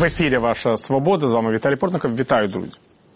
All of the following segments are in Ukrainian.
В ефірі «Ваша свобода». З вами Віталій Портников. Вітаю, друзі.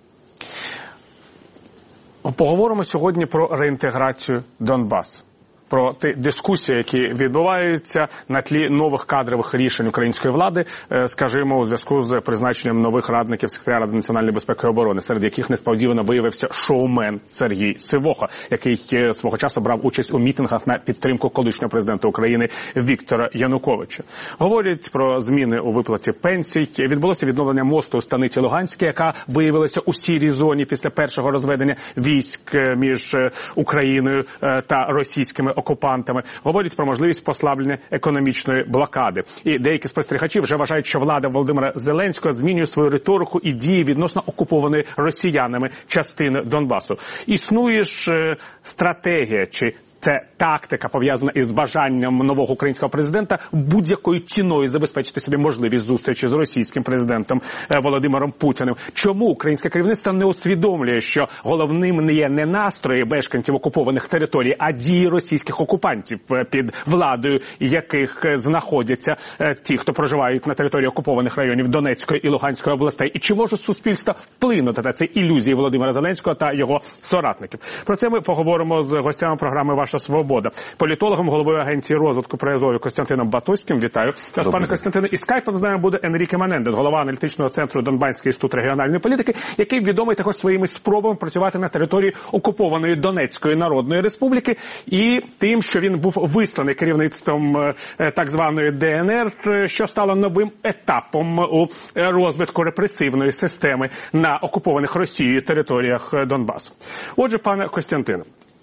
Поговоримо сьогодні про реінтеграцію Донбасу. Про ті дискусії, які відбуваються на тлі нових кадрових рішень української влади, скажімо, у зв'язку з призначенням нових радників секретаря Ради національної безпеки і оборони, серед яких несподівано виявився шоумен Сергій Сивоха, який свого часу брав участь у мітингах на підтримку колишнього президента України Віктора Януковича. Говорять про зміни у виплаті пенсій. Відбулося відновлення мосту у станиці Луганській, яка виявилася у сірій зоні після першого розведення військ між Україною та російськими окупантами. Говорять про можливість послаблення економічної блокади. І деякі спостерігачі вже вважають, що влада Володимира Зеленського змінює свою риторику і дії відносно окупованої росіянами частини Донбасу. Існує ж стратегія чи це тактика, пов'язана із бажанням нового українського президента будь-якою ціною забезпечити собі можливість зустрічі з російським президентом Володимиром Путіним. Чому українське керівництво не усвідомлює, що головним не є не настрої мешканців окупованих територій, а дії російських окупантів, під владою яких знаходяться ті, хто проживають на території окупованих районів Донецької і Луганської областей? І чи може суспільство вплинути на ці ілюзії Володимира Зеленського та його соратників? Про це ми поговоримо з гостями програми «Ваша свобода». Політологом, головою агенції розвитку при Азові Костянтином Батуським. Вітаю вас, пане Костянтине. І скайпом з нами буде Енріке Менендес, голова аналітичного центру Донбаський інститут регіональної політики, який відомий також своїми спробами працювати на території окупованої Донецької Народної Республіки і тим, що він був висланий керівництвом так званої ДНР, що стало новим етапом у розвитку репресивної системи на окупованих Росією територіях Донбасу. Отже, пане Костянтине,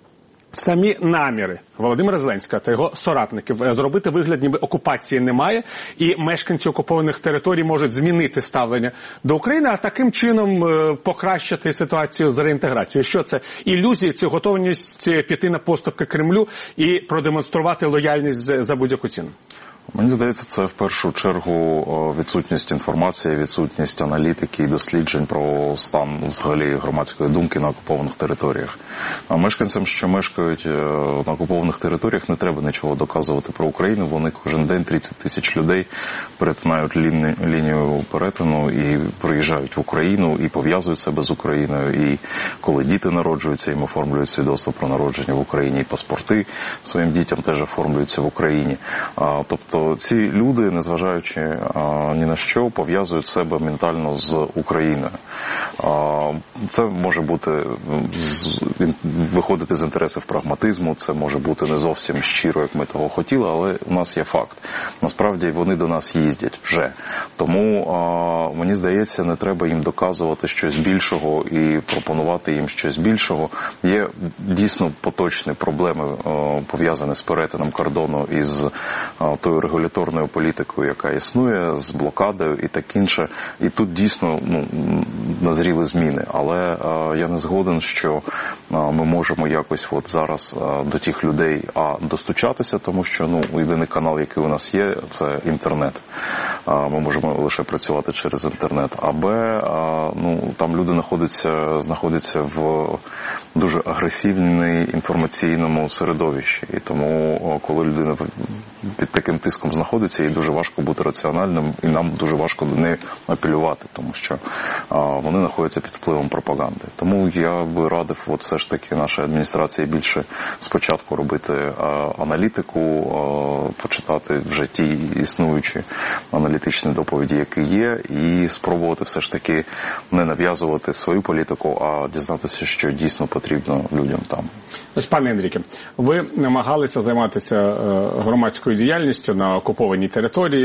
самі наміри Володимира Зеленського та його соратників зробити вигляд, ніби окупації немає, і мешканці окупованих територій можуть змінити ставлення до України, а таким чином покращити ситуацію з реінтеграцією. Що це? Ілюзії, це готовність піти на поступки Кремлю і продемонструвати лояльність за будь-яку ціну? Мені здається, це в першу чергу відсутність інформації, відсутність аналітики і досліджень про стан взагалі громадської думки на окупованих територіях. А мешканцям, що мешкають на окупованих територіях, не треба нічого доказувати про Україну. Вони кожен день 30 тисяч людей перетинають лінію перетину і приїжджають в Україну і пов'язують себе з Україною. І коли діти народжуються, їм оформлюють свідоцтво про народження в Україні, і паспорти своїм дітям теж оформлюються в Україні. Тобто ці люди, незважаючи ні на що, пов'язують себе ментально з Україною. Це може бути виходити з інтересів прагматизму, це може бути не зовсім щиро, як ми того хотіли, але у нас є факт. Насправді вони до нас їздять вже. Тому, мені здається, не треба їм доказувати щось більшого і пропонувати їм щось більшого. Є дійсно поточні проблеми, пов'язані з перетином кордону із тою регуляторною політикою, яка існує, з блокадою і так інше. І тут дійсно назріли зміни. Але я не згоден, що ми можемо якось от зараз до тих людей достучатися, тому що єдиний канал, який у нас є, це інтернет. Ми можемо лише працювати через інтернет. А там люди знаходяться в дуже агресивному інформаційному середовищі. І тому, коли людина під таким тиском знаходиться, їй дуже важко бути раціональним, і нам дуже важко до неї апелювати, тому що вони знаходяться під впливом пропаганди. Тому я би радив все ж таки нашій адміністрації більше спочатку робити аналітику, почитати вже ті існуючі аналітичні доповіді, які є, і спробувати все ж таки не нав'язувати свою політику, а дізнатися, що дійсно потрібно людям там. Ось, пане Енріке, ви намагалися займатися громадською діяльністю на окупованій території.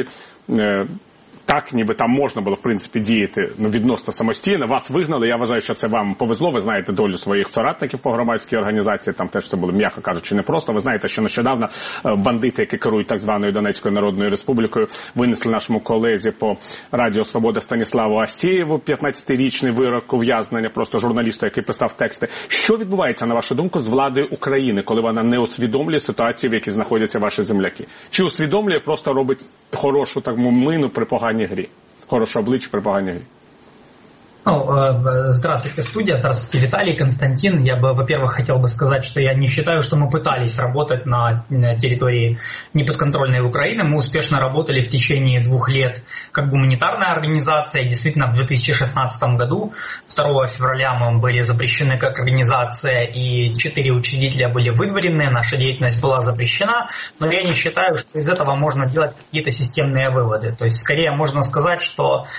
Так, ніби там можна було, в принципі, діяти відносно самостійно. Вас вигнали, я вважаю, що це вам повезло. Ви знаєте долю своїх соратників по громадській організації. Там теж це було, м'яко кажучи, непросто. Ви знаєте, що нещодавно бандити, які керують так званою Донецькою Народною Республікою, винесли нашому колезі по Радіо Свобода Станіславу Асєєву 15-річний вирок ув'язнення, просто журналісту, який писав тексти. Що відбувається, на вашу думку, з владою України, коли вона не усвідомлює ситуацію, в якій знаходяться ваші земляки? Чи усвідомлює, просто робить хорошу мину при поганій грі? Хороше обличчя при поганій грі? Здравствуйте, студия, здравствуйте, Виталий, Константин. Я бы, во-первых, хотел бы сказать, что я не считаю, что мы пытались работать на территории неподконтрольной Украины. Мы успешно работали в течение 2 лет как гуманитарная организация. И действительно, в 2016 году, 2 февраля, мы были запрещены как организация, и 4 учредителя были выдворены, наша деятельность была запрещена. Но я не считаю, что из этого можно делать какие-то системные выводы. То есть, скорее, можно сказать, что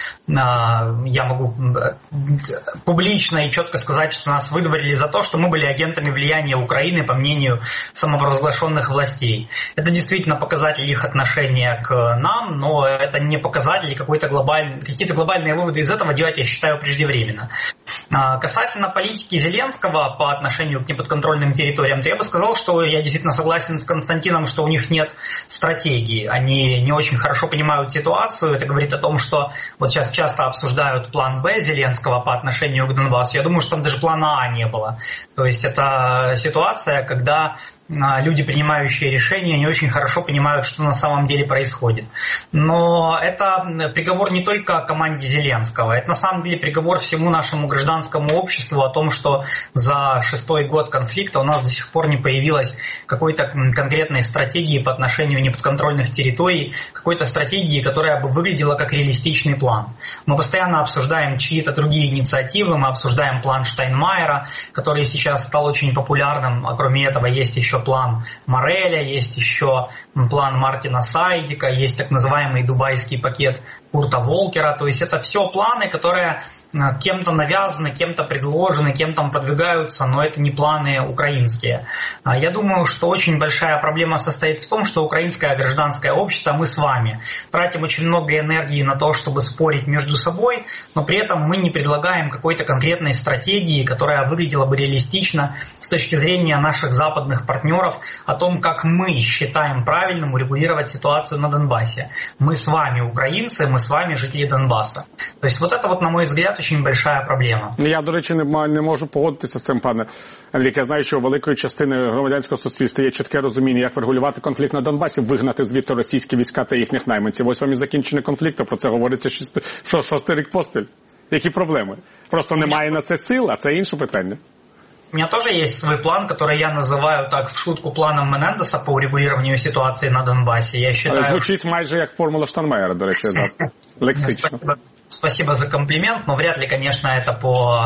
я могу публично и четко сказать, что нас выдворили за то, что мы были агентами влияния Украины, по мнению самопровозглашенных властей. Это действительно показатель их отношения к нам, но это не показатель, какие-то глобальные выводы из этого делать, я считаю, преждевременно. Касательно политики Зеленского по отношению к неподконтрольным территориям, то я бы сказал, что я действительно согласен с Константином, что у них нет стратегии. Они не очень хорошо понимают ситуацию. Это говорит о том, что вот сейчас часто обсуждают план Б Зеленского по отношению к Донбассу. Я думаю, что там даже плана А не было. То есть это ситуация, когда люди, принимающие решения, не очень хорошо понимают, что на самом деле происходит. Но это приговор не только команде Зеленского, это на самом деле приговор всему нашему гражданскому обществу о том, что за 6-й год конфликта у нас до сих пор не появилось какой-то конкретной стратегии по отношению неподконтрольных территорий, какой-то стратегии, которая бы выглядела как реалистичный план. Мы постоянно обсуждаем чьи-то другие инициативы, мы обсуждаем план Штайнмайера, который сейчас стал очень популярным, а кроме этого есть еще план Мореля, есть еще план Мартина Сайдика, есть так называемый дубайский пакет Курта Волкера. То есть это все планы, которые кем-то навязаны, кем-то предложены, кем-то продвигаются, но это не планы украинские. Я думаю, что очень большая проблема состоит в том, что украинское гражданское общество, мы с вами, тратим очень много энергии на то, чтобы спорить между собой, но при этом мы не предлагаем какой-то конкретной стратегии, которая выглядела бы реалистично с точки зрения наших западных партнеров о том, как мы считаем правильным урегулировать ситуацию на Донбассе. Мы с вами украинцы, мы с вами жители Донбасса. То есть вот это, на мой взгляд, очень большая проблема. Я, до речі, не можу погодитися з цим, пане Андрій. Я знаю, що у великої частини громадянського суспільства є чітке розуміння, як врегулювати конфлікт на Донбасі, вигнати звідти російські війська та їхніх найманців. Ось вам і закінчення конфлікту, про це говориться 6-й рік поспіль. Які проблеми? Просто немає на це сил, а це інше питання. У меня тоже есть свой план, который я называю так в шутку планом Менендеса по урегулированию ситуации на Донбассе. Я считаю... Звучит майже як формула Штайнмайера, до речі, лексично. Спасибо за комплимент, но вряд ли, конечно, это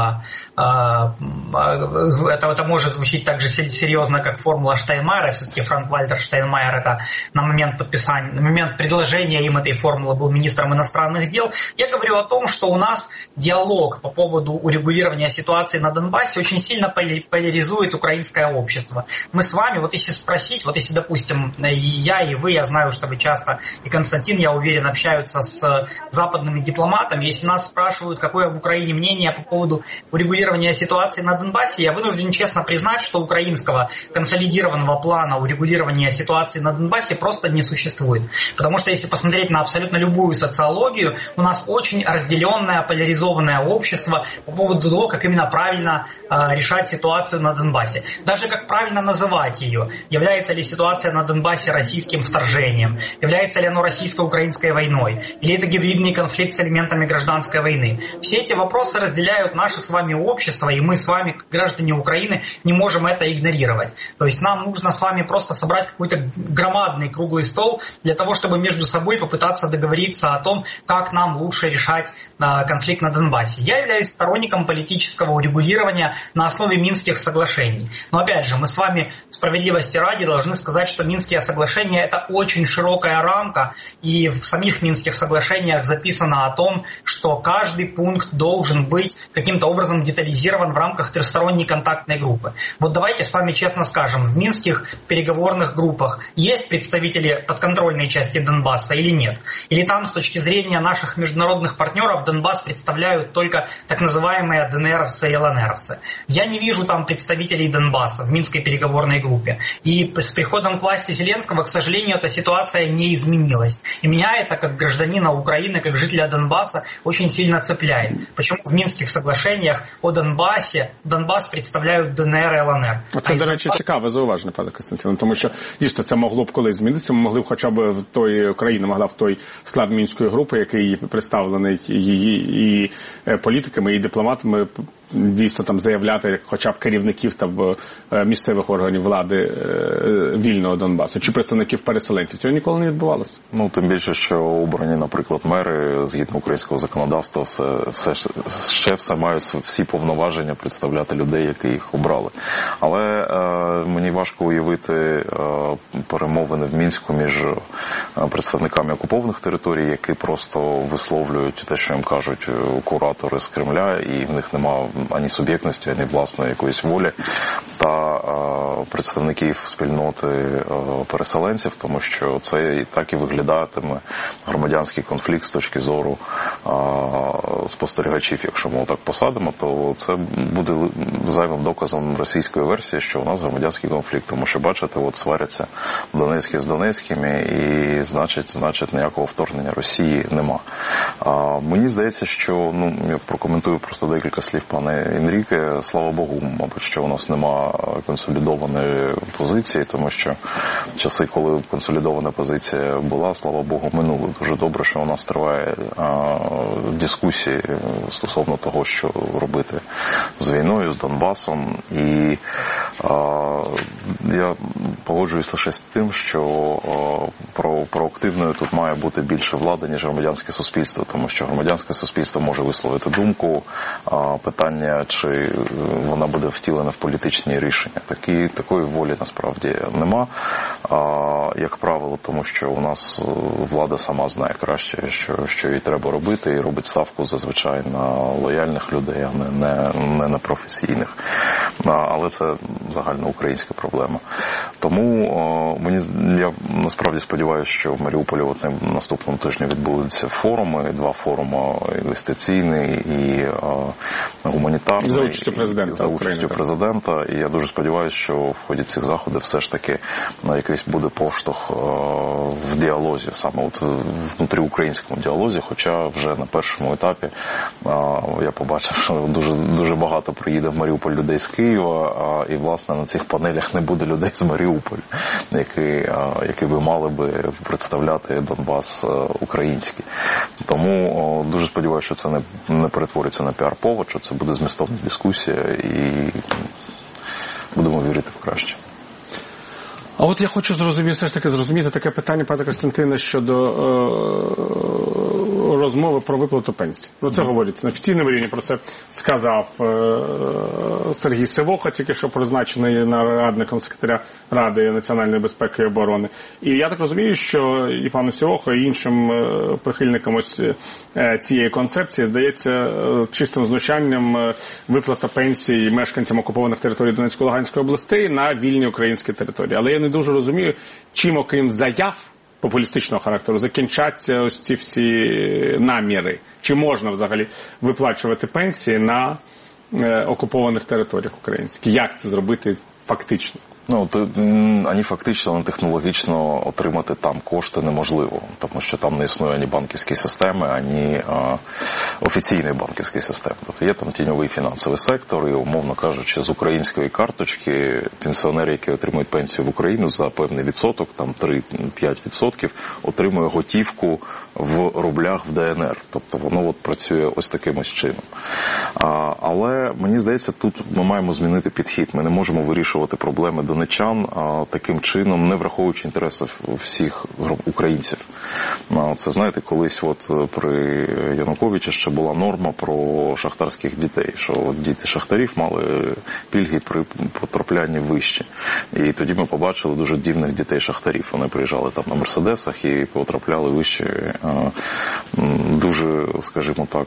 это может звучить так же серьезно, как формула Штайнмайера. Все-таки Франк-Вальтер Штайнмайер это на момент предложения им этой формулы был министром иностранных дел. Я говорю о том, что у нас диалог по поводу урегулирования ситуации на Донбассе очень сильно поляризует украинское общество. Мы с вами, если спросить, если, допустим, я и вы, я знаю, что вы часто, и Константин, я уверен, общаются с западными дипломатами. Если нас спрашивают, какое в Украине мнение по поводу урегулирования ситуации на Донбассе, я вынужден честно признать, что украинского консолидированного плана урегулирования ситуации на Донбассе просто не существует. Потому что если посмотреть на абсолютно любую социологию, у нас очень разделенное, поляризованное общество по поводу того, как именно правильно решать ситуацию на Донбассе. Даже как правильно называть ее. Является ли ситуация на Донбассе российским вторжением? Является ли оно российско-украинской войной? Или это гибридный конфликт с элементами гражданской войны? Все эти вопросы разделяют наше с вами общество, и мы с вами, граждане Украины, не можем это игнорировать. То есть нам нужно с вами просто собрать какой-то громадный круглый стол для того, чтобы между собой попытаться договориться о том, как нам лучше решать конфликт на Донбассе. Я являюсь сторонником политического урегулирования на основе Минских соглашений. Но опять же, мы с вами справедливости ради должны сказать, что Минские соглашения это очень широкая рамка, и в самих Минских соглашениях записано о том, что каждый пункт должен быть каким-то образом детализирован в рамках трехсторонней контактной группы. Вот давайте с вами честно скажем, в Минских переговорных группах есть представители подконтрольной части Донбасса или нет? Или там с точки зрения наших международных партнеров Донбасс представляют только так называемые ДНРовцы и ЛНРовцы? Я не вижу там представителей Донбасса в Минской переговорной группе. И с приходом к власти Зеленского, к сожалению, эта ситуация не изменилась. И меня это, как гражданина Украины, как жителя Донбасса, Донбасса очень сильно цепляет. Почему в Минских соглашениях о Донбассе Донбас представляють ДНР і ЛНР? Це, до речі, цікаве зауваження, пане Костянтине, тому що дійсно це могло б колись змінитися, ми могли б хоча б Україна могла в той склад Мінської групи, який представлений її політиками і дипломатами, дійсно там заявляти хоча б керівників там місцевих органів влади вільного Донбасу чи представників переселенців. Цього ніколи не відбувалося. Ну, тим більше, що обрані, наприклад, мери, згідно українського законодавства, все мають всі повноваження представляти людей, які їх обрали. Але мені важко уявити перемовини в Мінську між представниками окупованих територій, які просто висловлюють те, що їм кажуть куратори з Кремля, і в них немає ані суб'єктності, ані власної якоїсь волі, та представників спільноти переселенців, тому що це і так і виглядатиме громадянський конфлікт з точки зору спостерігачів. Якщо ми так посадимо, то це буде зайвим доказом російської версії, що у нас громадянський конфлікт, тому що, бачите, от сваряться Донецькі з Донецькими, і значить ніякого вторгнення Росії нема. Мені здається, що, я прокоментую просто декілька слів пане Енріке, слава Богу, мабуть, що у нас нема консолідованої позиції, тому що часи, коли консолідована позиція була, слава Богу, минули. Дуже добре, що у нас триває дискусії стосовно того, що робити з війною, з Донбасом. І я погоджуюсь лише з тим, що проактивною тут має бути більше влади, ніж громадянське суспільство, тому що громадянське суспільство може висловити думку, питання, чи вона буде втілена в політичні рішення. Такої волі насправді нема, як правило, тому що у нас влада сама знає краще, що їй треба робити, і робить ставку зазвичай на лояльних людей, а не на професійних. Але це загальноукраїнська проблема. Тому я насправді сподіваюся, що в Маріуполі на наступному тижні відбудуться форуми, 2 форуми: інвестиційний і гуманітарний. За участю президента. За участю президента. І я дуже сподіваюся, що в ході цих заходів все ж таки якийсь буде поштовх в діалозі, саме внутріукраїнському діалозі, хоча вже на першому етапі я побачив, що дуже багато приїде в Маріуполь людей з Києва, і, власне, на цих панелях не буде людей з Маріуполя, які би мали би представляти Донбас український. Тому дуже сподіваюся, що це не перетвориться на піар-повод, що це буде змістовна дискусія, і будемо вірити в краще. А от я хочу зрозуміти таке питання, пане Костянтине, щодо розмови про виплату пенсій. Про це говориться на офіційному рівні, про це сказав Сергій Сивоха, тільки що призначений радником секретаря Ради національної безпеки і оборони. І я так розумію, що і пану Сивоху, і іншим прихильникам ось цієї концепції здається чистим знущанням виплата пенсій мешканцям окупованих територій Донецької та Луганської областей на вільній українській території. Але я не дуже розумію, чим, окрім заяв популістичного характеру, закінчаться ось ці всі наміри. Чи можна взагалі виплачувати пенсії на окупованих територіях українських? Як це зробити фактично? Ані фактично, ані технологічно отримати там кошти неможливо, тому що там не існує ані банківської системи, ані офіційної банківської системи. Тобто є там тіньовий фінансовий сектор, і, умовно кажучи, з української карточки пенсіонери, які отримують пенсію в Україну за певний відсоток, там 3-5%, отримує готівку в рублях в ДНР. Тобто воно працює ось таким ось чином. Але, мені здається, тут ми маємо змінити підхід. Ми не можемо вирішувати проблеми донеччан таким чином, не враховуючи інтересів всіх українців. Це, знаєте, колись при Януковичі ще була норма про шахтарських дітей, що діти шахтарів мали пільги при потраплянні вище. І тоді ми побачили дуже дивних дітей шахтарів. Вони приїжджали там на мерседесах і потрапляли вище дуже, скажімо так,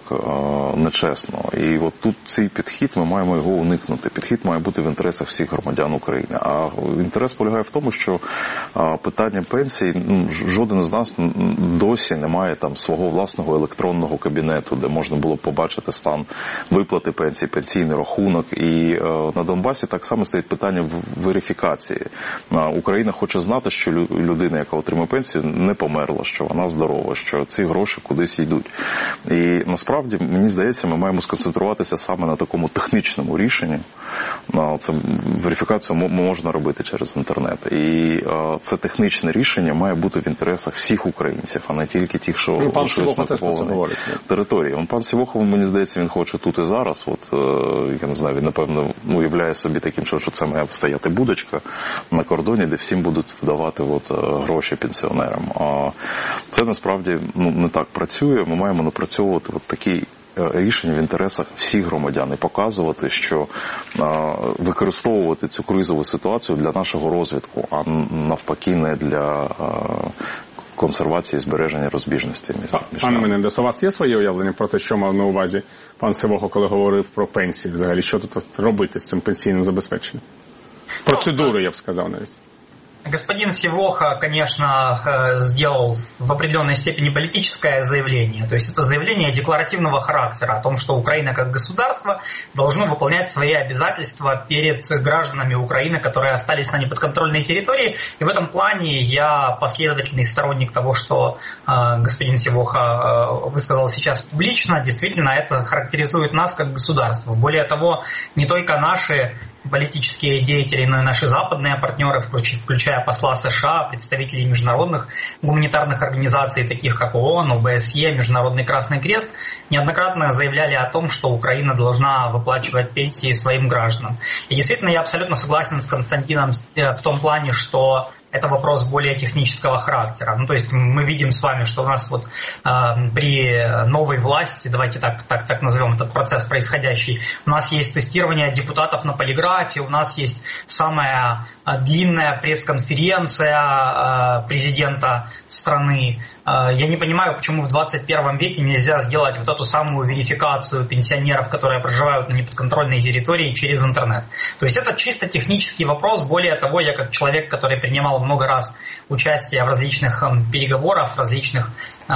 нечесно. І от тут цей підхід, ми маємо його уникнути. Підхід має бути в інтересах всіх громадян України. А А інтерес полягає в тому, що питання пенсій, жоден з нас досі не має там свого власного електронного кабінету, де можна було побачити стан виплати пенсій, пенсійний рахунок. І на Донбасі так само стоїть питання верифікації. Україна хоче знати, що людина, яка отримує пенсію, не померла, що вона здорова, що ці гроші кудись йдуть. І насправді, мені здається, ми маємо сконцентруватися саме на такому технічному рішенні. Це верифікацію можна робити через інтернет. І це технічне рішення має бути в інтересах всіх українців, а не тільки тих, що лишились на окупованій території. Пан Сівохов, мені здається, він хоче тут і зараз. Я не знаю, він, напевно, уявляє собі таким, що це має стояти будочка на кордоні, де всім будуть видавати гроші пенсіонерам. А це насправді не так працює. Ми маємо напрацьовувати такі рішення в інтересах всіх громадян і показувати, що використовувати цю кризову ситуацію для нашого розвитку, а навпаки не для консервації і збереження розбіжності. Пане Менендес, у вас є своє уявлення про те, що мав на увазі пан Сівохов, коли говорив про пенсії? Взагалі, що тут робити з цим пенсійним забезпеченням? Процедуру, я б сказав навіть. Господин Сивоха, конечно, сделал в определенной степени политическое заявление. То есть это заявление декларативного характера о том, что Украина как государство должно выполнять свои обязательства перед гражданами Украины, которые остались на неподконтрольной территории. И в этом плане я последовательный сторонник того, что господин Сивоха высказал сейчас публично. Действительно, это характеризует нас как государство. Более того, не только наши политические деятели, но и наши западные партнеры, включая посла США, представителей международных гуманитарных организаций, таких как ООН, ОБСЕ, Международный Красный Крест, неоднократно заявляли о том, что Украина должна выплачивать пенсии своим гражданам. И действительно, я абсолютно согласен с Константином в том плане, что это вопрос более технического характера. То есть мы видим с вами, что у нас при новой власти, давайте так назовем этот процесс происходящий, у нас есть тестирование депутатов на полиграфе, у нас есть самая длинная пресс-конференция президента страны. Я не понимаю, почему в 21 веке нельзя сделать эту самую верификацию пенсионеров, которые проживают на неподконтрольной территории, через интернет. То есть это чисто технический вопрос. Более того, я как человек, который принимал много раз участие в различных переговорах, в различных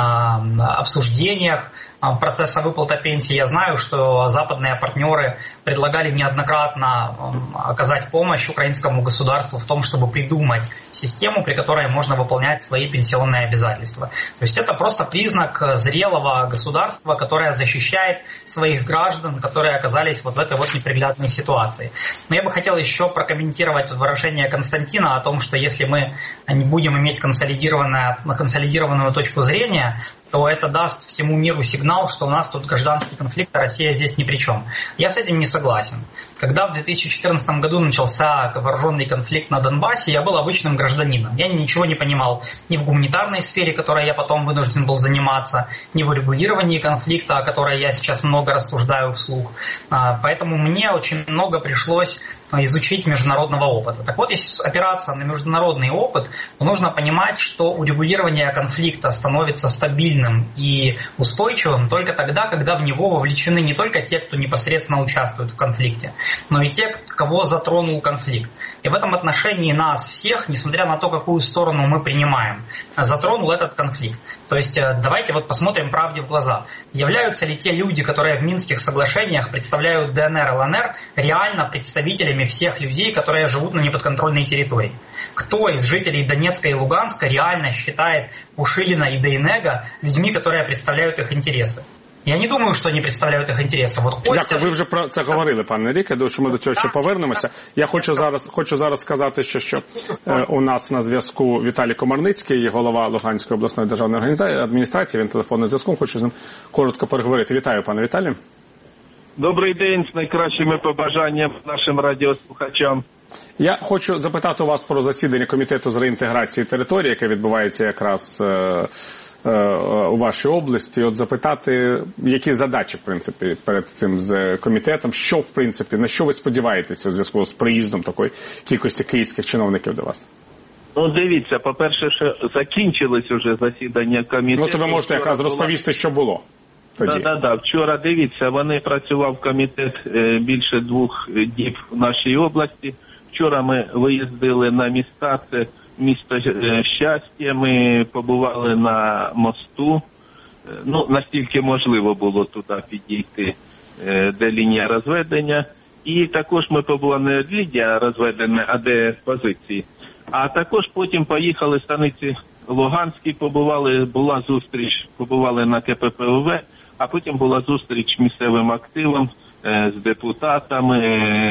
обсуждениях процесса выплаты пенсии, я знаю, что западные партнеры предлагали неоднократно оказать помощь украинскому государству в том, чтобы придумать систему, при которой можно выполнять свои пенсионные обязательства. То есть это просто признак зрелого государства, которое защищает своих граждан, которые оказались в этой неприглядной ситуации. Но я бы хотел еще прокомментировать выражение Константина о том, что если мы не будем иметь консолидированную точку зрения, то это даст всему миру сигнал, что у нас тут гражданский конфликт, а Россия здесь ни при чем. Я с этим не согласен. Когда в 2014 году начался вооруженный конфликт на Донбассе, я был обычным гражданином. Я ничего не понимал ни в гуманитарной сфере, которой я потом вынужден был заниматься, ни в урегулировании конфликта, о которой я сейчас много рассуждаю вслух. Поэтому мне очень много пришлось изучить международного опыта. Так вот, если опираться на международный опыт, то нужно понимать, что урегулирование конфликта становится стабильным и устойчивым только тогда, когда в него вовлечены не только те, кто непосредственно участвует в конфликте, но и те, кого затронул конфликт. И в этом отношении нас всех, несмотря на то, какую сторону мы принимаем, затронул этот конфликт. То есть давайте посмотрим правде в глаза. Являются ли те люди, которые в Минских соглашениях представляют ДНР, ЛНР, реально представителями всех людей, которые живут на неподконтрольной территории? Кто из жителей Донецка и Луганска реально считает Пушилина и Дейнега людьми, которые представляют их интересы? Я не думаю, що вони представляють їх інтереси. Дякую, ви вже про це говорили, пане Рік. Я думаю, що ми до цього ще повернемося. Я хочу зараз сказати, що у нас на зв'язку Віталій Комарницький, голова Луганської обласної державної адміністрації. Він телефонним зв'язком, хочу з ним коротко переговорити. Вітаю, пане Віталію. Добрий день, з найкращими побажаннями нашим радіослухачам. Я хочу запитати у вас про засідання комітету з реінтеграції території, яке відбувається якраз у вашій області, запитати, які задачі, в принципі, перед цим з комітетом, що, в принципі, на що ви сподіваєтеся у зв'язку з приїздом такої кількості київських чиновників до вас? Дивіться, по-перше, що закінчилось уже засідання комітету. То ви можете якраз розповісти, що було тоді. Так. Вчора, дивіться, працював комітет більше 2 діб в нашій області. вчора ми виїздили на міста, це місто Щастя, ми побували на мосту. Ну, настільки можливо було туди підійти, де лінія розведення. І також ми побували не лінія розведення, а де позиції. А також потім поїхали в станиці Луганській, була зустріч, побували на КППВ, а потім була зустріч місцевим активом з депутатами,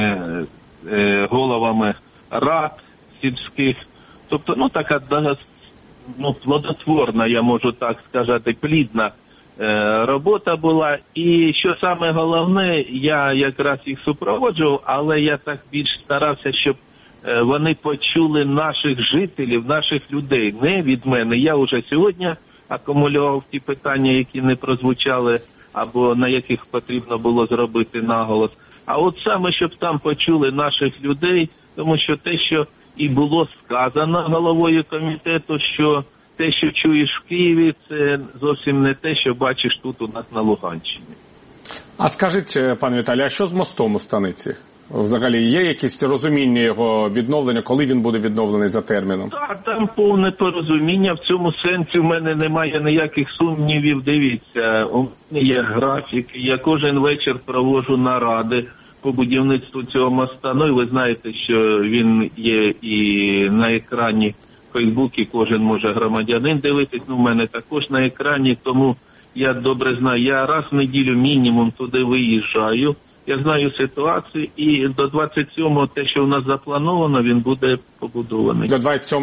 головами рад сільських. Тобто, ну, така плодотворна, я можу так сказати, плідна робота була. І що саме головне, я якраз їх супроводжував, але я так більш старався, щоб вони почули наших жителів, наших людей, не від мене. Я вже сьогодні акумулював ті питання, які не прозвучали, або на яких потрібно було зробити наголос. А от саме, щоб там почули наших людей, тому що те, що і було сказано головою комітету, що те, що чуєш в Києві, це зовсім не те, що бачиш тут у нас на Луганщині. А скажіть, пане Віталій, а що з мостом у станиці? Взагалі є якесь розуміння його відновлення, коли він буде відновлений за терміном? Так, там повне порозуміння. В цьому сенсі в мене немає ніяких сумнівів. Дивіться, у мене є графік, я кожен вечір проводжу наради по будівництву цього моста. Ну і ви знаєте, що він є і на екрані в Фейсбуці, кожен може громадянин дивитись, ну в мене також на екрані, тому я добре знаю, я раз в неділю мінімум туди виїжджаю. Я знаю ситуацію, і до 27-го те, що в нас заплановано, він буде побудований. До 27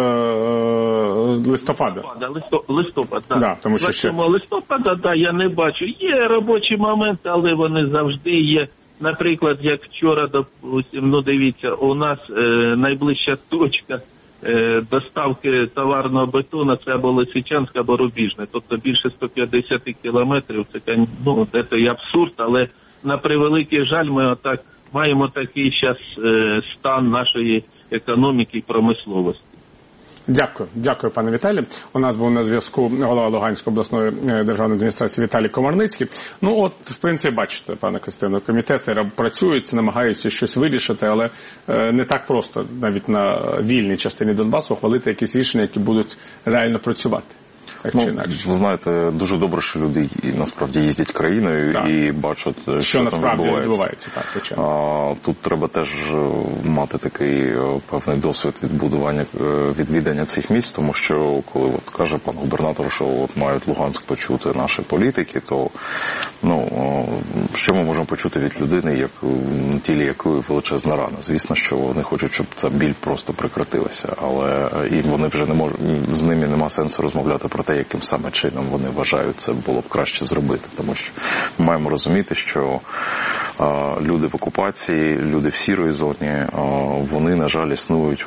листопада? Листопад, так. Да, тому що 27 листопада, да, я не бачу. Є робочі моменти, але вони завжди є. Наприклад, як вчора, допустим, ну дивіться, у нас найближча точка доставки товарного бетону це або Лисичанськ, або Рубіжне. Тобто більше 150 кілометрів, це, ну, це і абсурд, але на превеликий жаль, ми маємо такий зараз стан нашої економіки і промисловості. Дякую, пане Віталій. У нас був на зв'язку голова Луганської обласної державної адміністрації Віталій Комарницький. Ну от, в принципі, бачите, пане Костяне, комітети працюють, намагаються щось вирішити, але не так просто навіть на вільній частині Донбасу ухвалити якісь рішення, які будуть реально працювати. Так, ви знаєте, дуже добре, що люди насправді їздять країною і бачать, що насправді відбувається. Тут треба теж мати такий певний досвід відвідання цих місць, тому що коли от каже пан губернатор, що от мають Луганськ почути наші політики, то що ми можемо почути від людини, на тілі якої величезна рана? Звісно, що вони хочуть, щоб ця біль просто прекратилася, але і вони вже не можуть, з ними нема сенсу розмовляти про те, яким саме чином вони вважають це було б краще зробити. Тому що ми маємо розуміти, що люди в окупації, люди в сірої зоні, вони, на жаль, існують,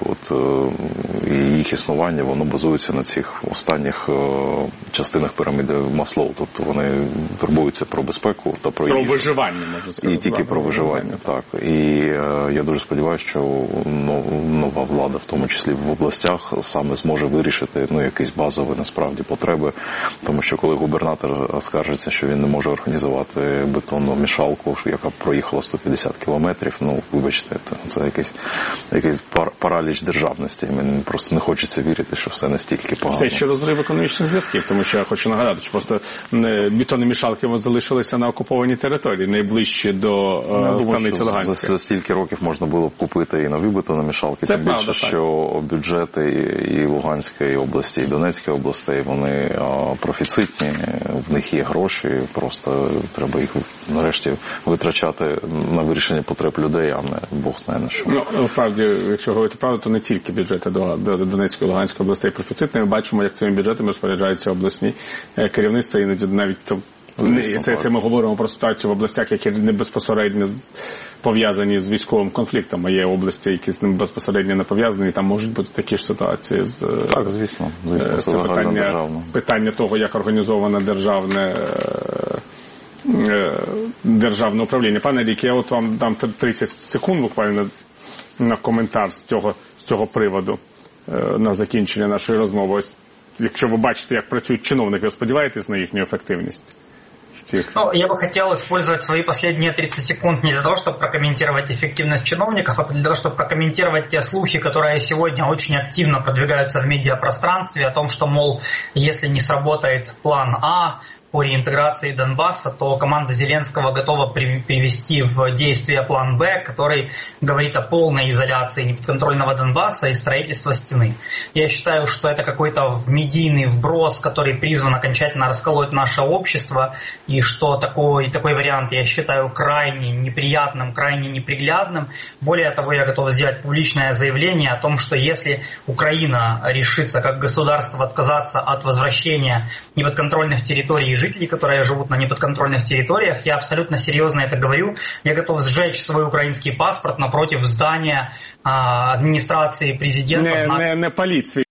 і їх існування, воно базується на цих останніх частинах піраміди Маслоу. Тобто вони турбуються про безпеку та про виживання, можна сказати. І тільки про виживання, так. І я дуже сподіваюся, що нова влада, в тому числі в областях, саме зможе вирішити якісь базові, насправді, потреби. Тому що коли губернатор скаржиться, що він не може організувати бетонну мішалку, яка проїхала 150 кілометрів, вибачте, це якийсь параліч державності. Мені просто не хочеться вірити, що все настільки погано. Це ще розрив економічних зв'язків, тому що я хочу нагадати, що просто бетонні мішалки залишилися на окупованій території, найближче до станиці Луганської. За стільки років можна було б купити і нові бетонні мішалки. Це тим більше, що бюджети і Луганської області, і Донецької області, вони профіцитні, в них є гроші, просто треба їх нарешті витрачати на вирішення потреб людей, а не Бог знає на що. Справді, якщо говорити правду, то не тільки бюджети до Донецької і Луганської областей профіцитні. Ми бачимо, як цими бюджетами розпоряджаються обласні керівництва, іноді навіть це ми говоримо про ситуацію в областях, які не безпосередньо пов'язані з військовим конфліктом, а є області, які з ним безпосередньо не пов'язані, і там можуть бути такі ж ситуації. Так, звісно. Це питання того, як організоване державне управління. Пане Рік, я от вам дам 30 секунд буквально на коментар з цього приводу на закінчення нашої розмови. Ось, якщо ви бачите, як працюють чиновники, ви сподіваєтесь на їхню ефективність? Ну, я бы хотел использовать свои последние 30 секунд не для того, чтобы прокомментировать эффективность чиновников, а для того, чтобы прокомментировать те слухи, которые сегодня очень активно продвигаются в медиапространстве о том, что, мол, если не сработает план А по реинтеграции Донбасса, то команда Зеленского готова привести в действие план Б, который говорит о полной изоляции неподконтрольного Донбасса и строительства стены. Я считаю, что это какой-то медийный вброс, который призван окончательно расколоть наше общество, и что такой вариант я считаю крайне неприятным, крайне неприглядным. Более того, я готов сделать публичное заявление о том, что если Украина решится как государство отказаться от возвращения неподконтрольных территорий и жителей, которые живут на неподконтрольных территориях, я абсолютно серьезно это говорю, я готов сжечь свой украинский паспорт напротив здания администрации президента. Не поліції.